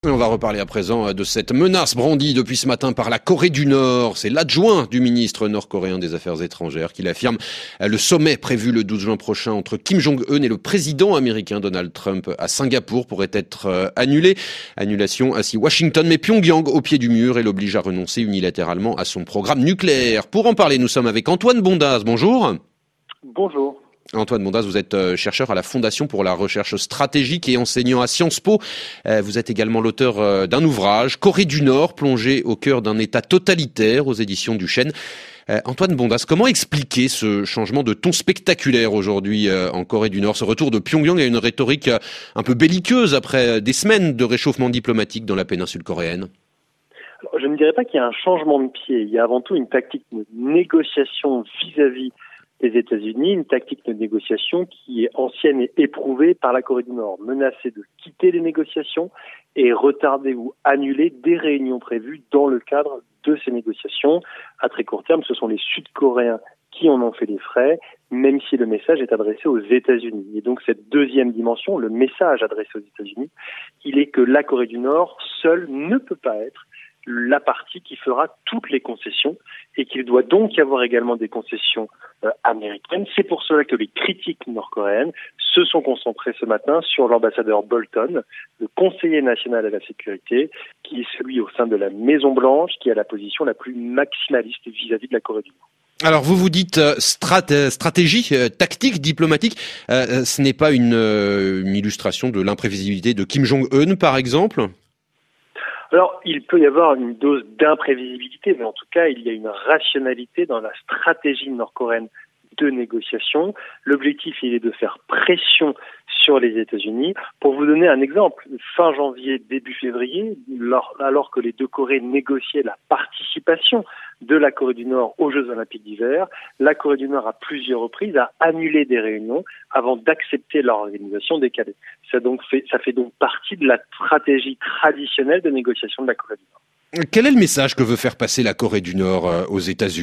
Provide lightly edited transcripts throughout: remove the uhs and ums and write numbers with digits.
Et on va reparler à présent de cette menace brandie depuis ce matin par la Corée du Nord. C'est l'adjoint du ministre nord-coréen des Affaires étrangères qui l'affirme. Le sommet prévu le 12 juin prochain entre Kim Jong-un et le président américain Donald Trump à Singapour pourrait être annulé. Annulation ainsi Washington met Pyongyang au pied du mur et l'oblige à renoncer unilatéralement à son programme nucléaire. Pour en parler, nous sommes avec Antoine Bondaz. Bonjour. Bonjour. Antoine Bondaz, vous êtes chercheur à la Fondation pour la recherche stratégique et enseignant à Sciences Po. Vous êtes également l'auteur d'un ouvrage, Corée du Nord, plongé au cœur d'un État totalitaire, aux éditions du Chêne. Antoine Bondaz, comment expliquer ce changement de ton spectaculaire aujourd'hui en Corée du Nord, ce retour de Pyongyang à une rhétorique un peu belliqueuse après des semaines de réchauffement diplomatique dans la péninsule coréenne? Alors, je ne dirais pas qu'il y a un changement de pied. Il y a avant tout une tactique de négociation vis-à-vis des États-Unis, une tactique de négociation qui est ancienne et éprouvée par la Corée du Nord, menacer de quitter les négociations et retarder ou annuler des réunions prévues dans le cadre de ces négociations. À très court terme, ce sont les Sud-Coréens qui en ont fait les frais, même si le message est adressé aux États-Unis. Et donc cette deuxième dimension, le message adressé aux États-Unis, il est que la Corée du Nord seule ne peut pas être la partie qui fera toutes les concessions et qu'il doit donc y avoir également des concessions américaines. C'est pour cela que les critiques nord-coréennes se sont concentrées ce matin sur l'ambassadeur Bolton, le conseiller national à la sécurité, qui est celui au sein de la Maison-Blanche qui a la position la plus maximaliste vis-à-vis de la Corée du Nord. Alors vous dites stratégie, tactique, diplomatique. Ce n'est pas une illustration de l'imprévisibilité de Kim Jong-un, par exemple? Alors, il peut y avoir une dose d'imprévisibilité, mais en tout cas, il y a une rationalité dans la stratégie nord-coréenne de négociation. L'objectif, il est de faire pression sur les États-Unis. Pour vous donner un exemple, fin janvier, début février, alors que les deux Corées négociaient la participation de la Corée du Nord aux Jeux Olympiques d'hiver, la Corée du Nord, à plusieurs reprises, a annulé des réunions avant d'accepter leur organisation décalée. Ça fait donc partie de la stratégie traditionnelle de négociation de la Corée du Nord. Quel est le message que veut faire passer la Corée du Nord aux États-Unis ?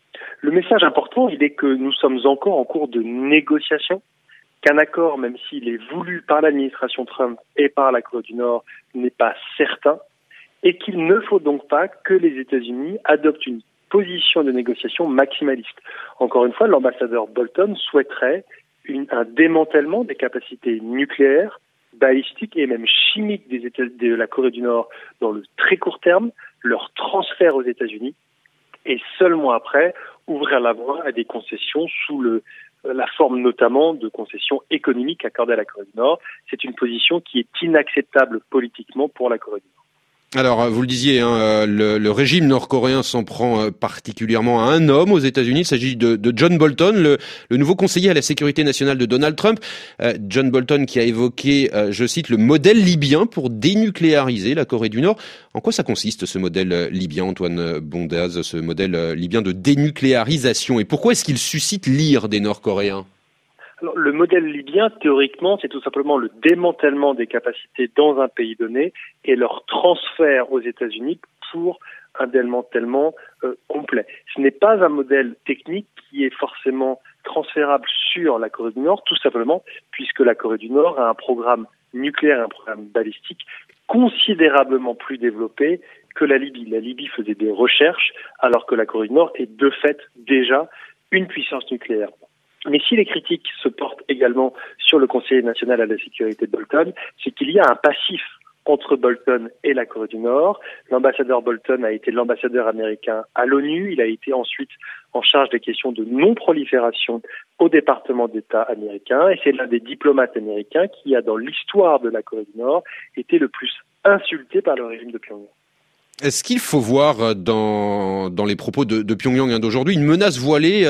Le message important, il est que nous sommes encore en cours de négociation, qu'un accord, même s'il est voulu par l'administration Trump et par la Corée du Nord, n'est pas certain, et qu'il ne faut donc pas que les États-Unis adoptent une position de négociation maximaliste. Encore une fois, l'ambassadeur Bolton souhaiterait un démantèlement des capacités nucléaires, balistiques et même chimiques de la Corée du Nord dans le très court terme, leur transfert aux États-Unis, et seulement après ouvrir la voie à des concessions sous la forme notamment de concessions économiques accordées à la Corée du Nord. C'est une position qui est inacceptable politiquement pour la Corée du Nord. Alors, vous le disiez, le régime nord-coréen s'en prend particulièrement à un homme aux États-Unis. Il s'agit de John Bolton, le nouveau conseiller à la sécurité nationale de Donald Trump. John Bolton qui a évoqué, je cite, le modèle libyen pour dénucléariser la Corée du Nord. En quoi ça consiste, ce modèle libyen, Antoine Bondaz, ce modèle libyen de dénucléarisation? Et pourquoi est-ce qu'il suscite l'ire des Nord-Coréens? Alors, le modèle libyen, théoriquement, c'est tout simplement le démantèlement des capacités dans un pays donné et leur transfert aux États-Unis pour un démantèlement complet. Ce n'est pas un modèle technique qui est forcément transférable sur la Corée du Nord, tout simplement puisque la Corée du Nord a un programme nucléaire, un programme balistique considérablement plus développé que la Libye. La Libye faisait des recherches alors que la Corée du Nord est de fait déjà une puissance nucléaire. Mais si les critiques se portent également sur le conseiller national à la sécurité de Bolton, c'est qu'il y a un passif entre Bolton et la Corée du Nord. L'ambassadeur Bolton a été l'ambassadeur américain à l'ONU. Il a été ensuite en charge des questions de non-prolifération au département d'État américain. Et c'est l'un des diplomates américains qui a, dans l'histoire de la Corée du Nord, été le plus insulté par le régime de Pyongyang. Est-ce qu'il faut voir dans les propos de Pyongyang d'aujourd'hui une menace voilée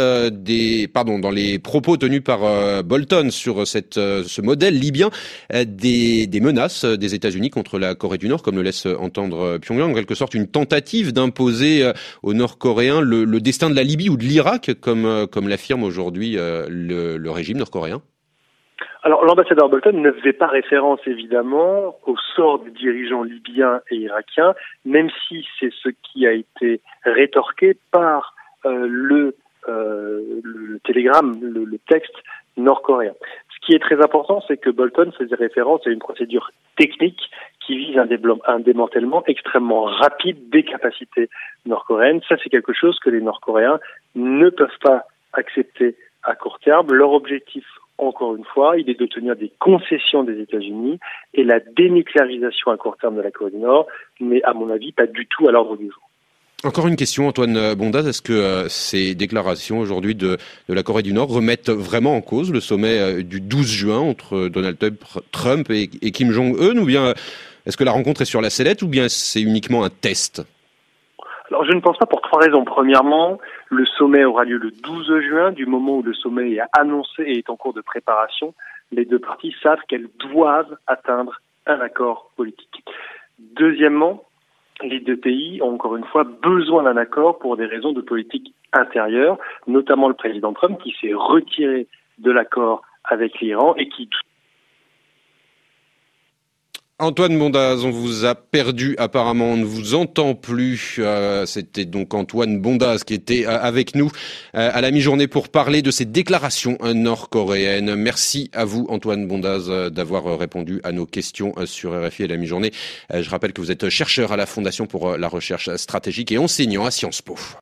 dans les propos tenus par Bolton sur ce modèle libyen, des menaces des États-Unis contre la Corée du Nord, comme le laisse entendre Pyongyang, en quelque sorte une tentative d'imposer aux Nord-Coréens le destin de la Libye ou de l'Irak, comme l'affirme aujourd'hui le régime nord-coréen? Alors, l'ambassadeur Bolton ne faisait pas référence, évidemment, au sort des dirigeants libyens et irakiens, même si c'est ce qui a été rétorqué par le télégramme, le texte nord-coréen. Ce qui est très important, c'est que Bolton faisait référence à une procédure technique qui vise un démantèlement extrêmement rapide des capacités nord-coréennes. Ça, c'est quelque chose que les Nord-Coréens ne peuvent pas accepter à court terme. Leur objectif, encore une fois, il est d'obtenir des concessions des États-Unis, et la dénucléarisation à court terme de la Corée du Nord n'est, à mon avis, pas du tout à l'ordre du jour. Encore une question, Antoine Bondaz. Est-ce que ces déclarations aujourd'hui de la Corée du Nord remettent vraiment en cause le sommet du 12 juin entre Donald Trump et Kim Jong-un, ou bien est-ce que la rencontre est sur la sellette, ou bien c'est uniquement un test? Alors je ne pense pas, pour 3 raisons. Premièrement, le sommet aura lieu le 12 juin, du moment où le sommet est annoncé et est en cours de préparation. Les deux parties savent qu'elles doivent atteindre un accord politique. Deuxièmement, les deux pays ont encore une fois besoin d'un accord pour des raisons de politique intérieure, notamment le président Trump qui s'est retiré de l'accord avec l'Iran et qui... Antoine Bondaz, on vous a perdu apparemment, on ne vous entend plus. C'était donc Antoine Bondaz qui était avec nous à la mi-journée pour parler de ces déclarations nord-coréennes. Merci à vous, Antoine Bondaz, d'avoir répondu à nos questions sur RFI à la mi-journée. Je rappelle que vous êtes chercheur à la Fondation pour la recherche stratégique et enseignant à Sciences Po.